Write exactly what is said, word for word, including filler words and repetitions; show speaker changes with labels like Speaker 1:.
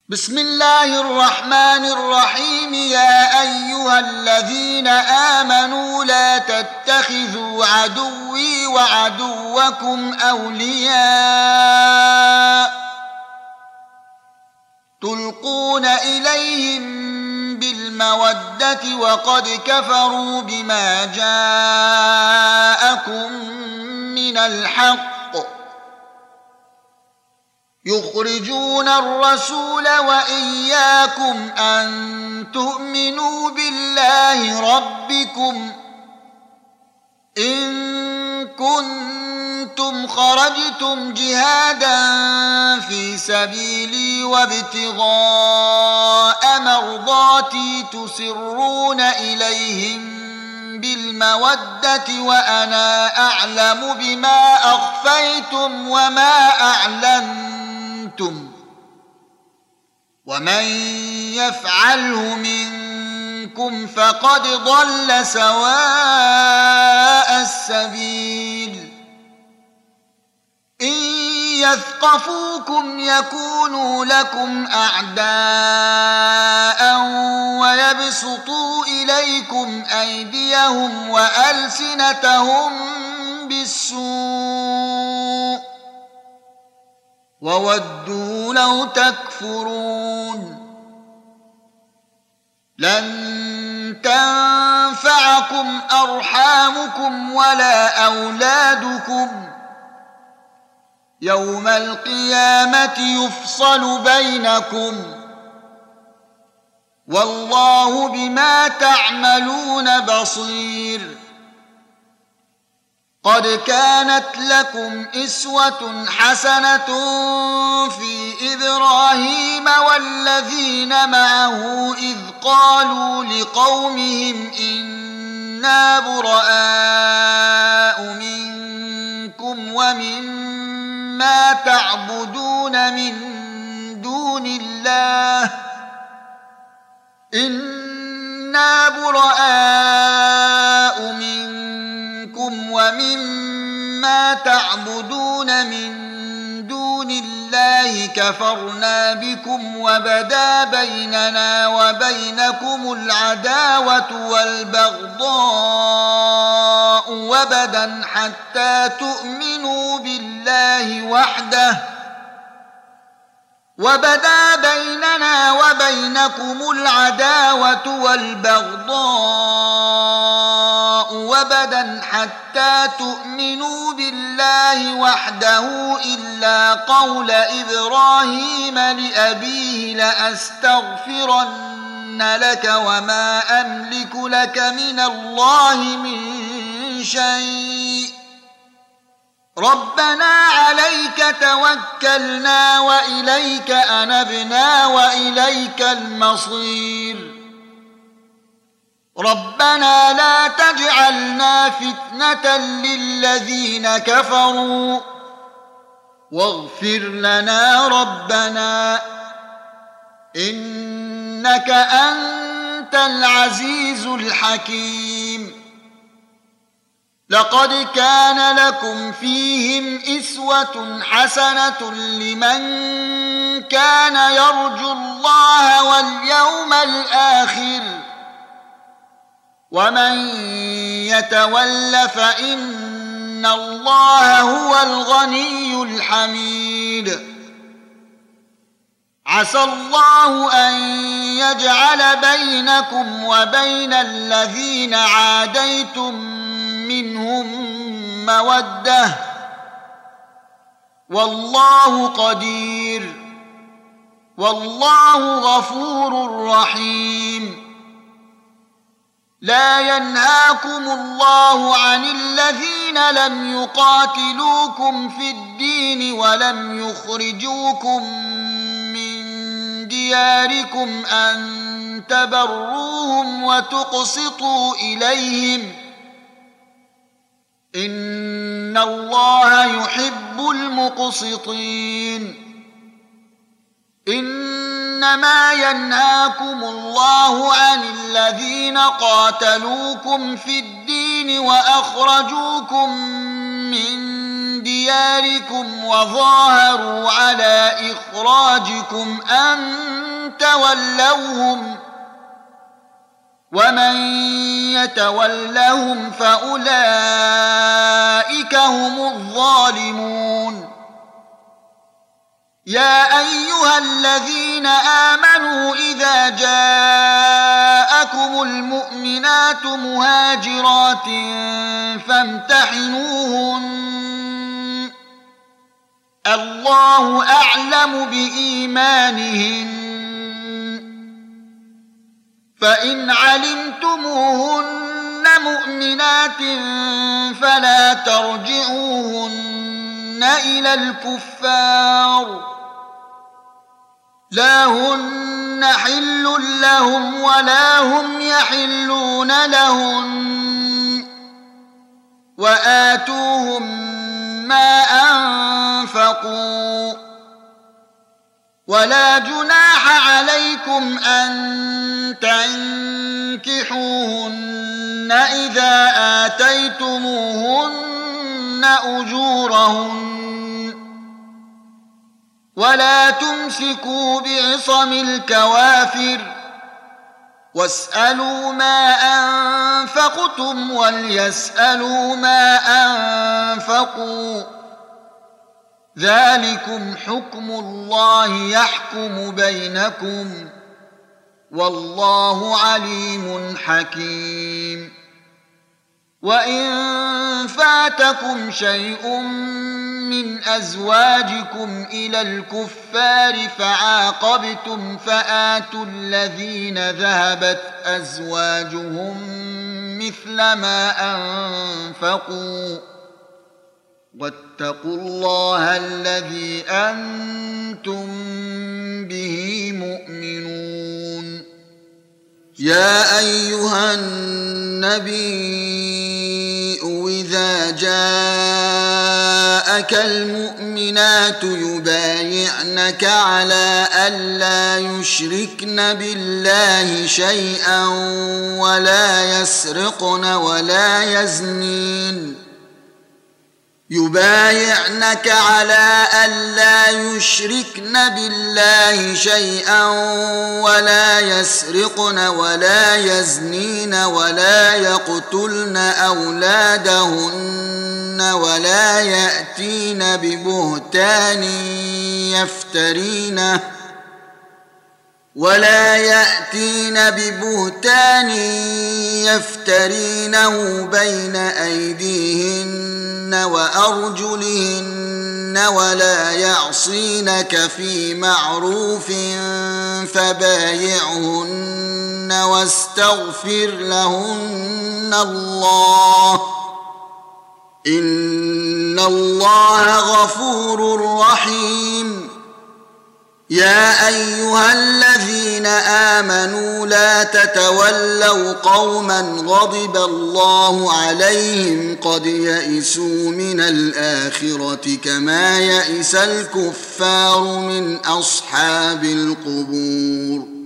Speaker 1: بسم الله الرحمن الرحيم. يا أيها الذين آمنوا لا تتخذوا عدوي وعدوكم أولياء تلقون إليهم بالمودة وقد كفروا بما جاءكم من الحق يخرجون الرسول وإياكم أن تؤمنوا بالله ربكم إن كنتم خرجتم جهادا في سبيلي وابتغاء مرضاتي تسرون إليهم بالمودة وأنا أعلم بما أخفيتم وما أعلنتم ومن يفعله منكم فقد ضل سواء السبيل. إن يثقفوكم يكونوا لكم أعداء ويبسطوا إليكم أيديهم وألسنتهم بالسوء وودوا لو تكفرون. لن تنفعكم أرحامكم ولا أولادكم يوم القيامة يفصل بينكم والله بما تعملون بصير. قد كانت لكم إسوة حسنة في إبراهيم والذين معه إذ قالوا لقومهم إنا براء منكم ومما تعبدون من دون الله إنا براء منكم ومما تعبدون من دون الله كفرنا بكم وبدا بيننا وبينكم العداوة والبغضاء وبدا حتى تؤمنوا بالله وحده وبدا بيننا وبينكم العداوة والبغضاء وبدا حتى تؤمنوا بالله وحده إلا قول إبراهيم لأبيه لأستغفرن لك وما أملك لك من الله من شيء ربنا عليك توكلنا وإليك أنبنا وإليك المصير ربنا لا تجعلنا فتنة للذين كفروا واغفر لنا ربنا إنك أنت العزيز الحكيم. لقد كان لكم فيهم إسوة حسنة لمن كان يرجو الله واليوم الآخر ومن يتول فإن الله هو الغني الحميد. عسى الله أن يجعل بينكم وبين الذين عاديتم منهم مودة والله قدير والله غفور رحيم. لا ينهاكم الله عن الذين لم يقاتلوكم في الدين ولم يخرجوكم من دياركم أن تبروهم وتقسطوا إليهم إن الله يحب المقسطين. إنما ينهاكم الله عن الذين قاتلوكم في الدين وأخرجوكم من دياركم دياركم وظاهروا على إخراجكم أن تولوهم ومن يتولهم فأولئك هم الظالمون يا أيها الذين آمنوا إذا جاءكم المؤمنات مهاجرات فامتحنوهن الله أعلم بإيمانهن فإن علمتموهن مؤمنات فلا ترجعوهن إلى الكفار لا هن حل لهم ولا هم يحلون لهن وآتوهم ما أنفقوا ولا جناح عليكم أن تنكحوهن إذا آتيتموهن أجورهن ولا تمسكوا بعصم الكوافر واسألوا ما أنفقتم وليسألوا ما أنفقوا ذلكم حكم الله يحكم بينكم والله عليم حكيم وإن فاتكم شيء من أزواجكم إلى الكفار فعاقبتم فآتوا الذين ذهبت أزواجهم مثل ما أنفقوا واتقوا الله الذي أنتم به مؤمنون يا أيها النبي إذا جاءك المؤمنات يبايعنك على ألا يشركن بالله شيئا ولا يسرقن ولا يزنين يبايعنك على ألا يشركن بالله شيئا ولا يسرقن ولا يزنين ولا يقتلن أولادهن ولا يأتين ببهتان يفترينه ولا يأتين ببهتان يفترينه بين أيديهن وأرجلهن ولا يعصينك في معروف فبايعهن واستغفر لهن الله إن الله غفور رحيم يا أيها الذين آمنوا لا تتولوا قوما غضب الله عليهم قد يئسوا من الآخرة كما يئس الكفار من أصحاب القبور